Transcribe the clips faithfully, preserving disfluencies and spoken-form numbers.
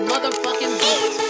motherfucking beat.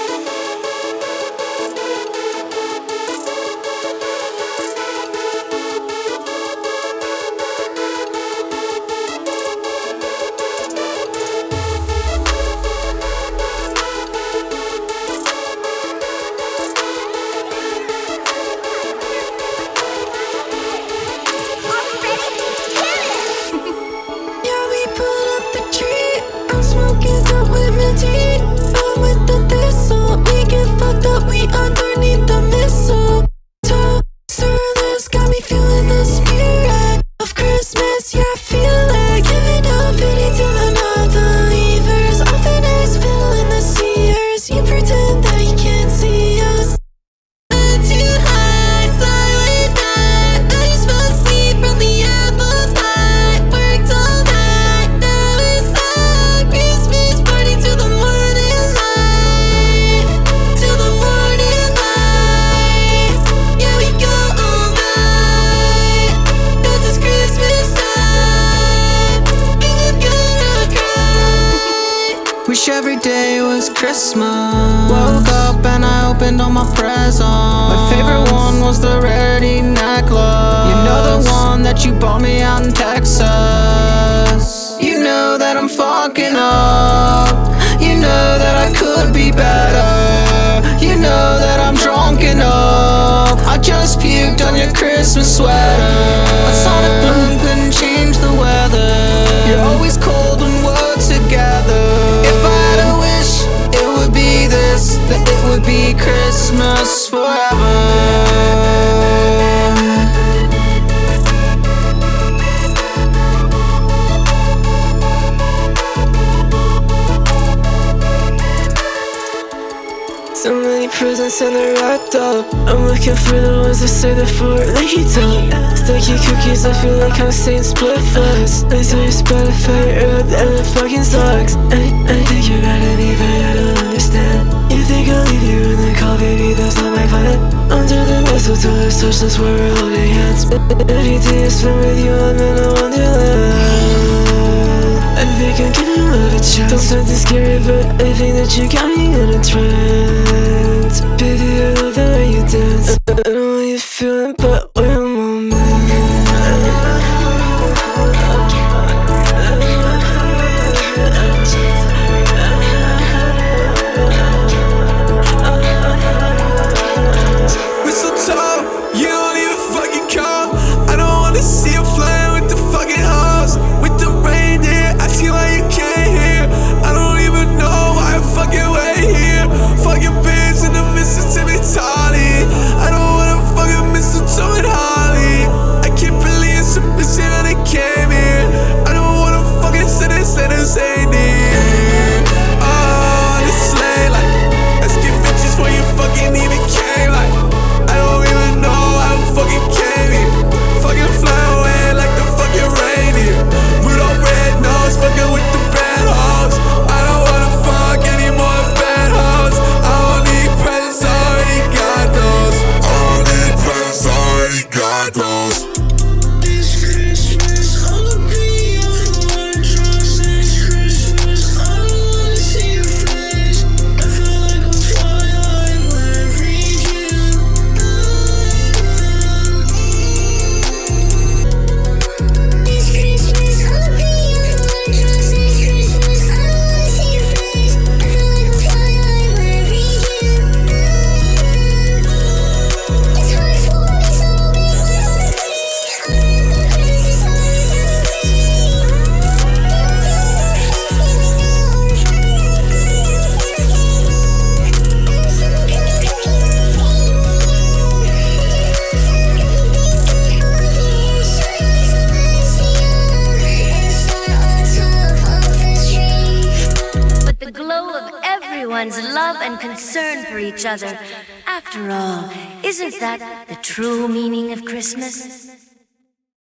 Smoking up with my tea. I'm with the thistle. We get fucked up, we underneath the mistletoe. Surrealist got me feeling the spirit of Christmas. Yeah, I feel like giving up pity to the non-believers. Often as filling the seers. You pretend that you can't see us. I'm too high, silent night. I just fell asleep from the apple pie. Worked all night, now it's like Christmas party till the morning light. Till the morning light. Yeah, we go all night. Cause it's Christmas time. And I'm gonna cry. Wish every day was Christmas. Woke up and I opened all my presents. My favorite one was the ready necklace. You know the one that you bought me out in Texas. You know that I'm fucking up. You know that I could be better. You know that I'm drunk enough. I just puked on your Christmas sweater. A sonic boom couldn't change the weather. You're always cold when we're together. If I had a wish, it would be this, that it would be Christmas forever. So many presents and they're wrapped up. I'm looking for the ones that say the four like you don't. Sticky cookies, I feel like I'm saying split fuss. I saw your Spotify up and it fucking sucks. I, I think you're mad at me but I don't understand. You think I'll leave you in the call, baby, that's not my plan. Under the mistletoe, there's socials where we're holding hands. Every day I spent with you, I'm in a wonderland. I think I'm giving love a chance. Don't sound too scary, but I think that you got me in a trance. Baby, I love the way you dance. I don't know how you're feeling, but we're a moment. Mistletoe, you don't even fucking come. I don't wanna see you flying with the fucking hoes. With the reindeer, asking why you can't hear. I don't even know why I'm fucking way here. Fucking bitch in the Mississippi Tally. I don't wanna fucking mistletoe and Holly. I can't believe it's a bitch that they came here. I don't wanna fucking sit and say the same thing. Oh, this sleigh, like, let's get bitches where you fucking even came, like. I don't even know how I fucking came here. Fucking fly away like the fucking reindeer. Rudolph red nose, fucking with the bad hoes. I don't wanna fuck any more bad hoes. I don't need presents, I already got those. I don't need presents, I already got those. This Christmas, I'll be your fortress. This Christmas, I don't wanna see your face. I feel like I'm flying wherever you This Christmas, I'll be your fortress. This Christmas, I don't wanna see your face. I feel like I'm flying wherever you It's hard for me, so be honest with me. I'm the craziest eyes ever But the glow of everyone's love and concern for each other. After all, isn't that the true meaning of Christmas?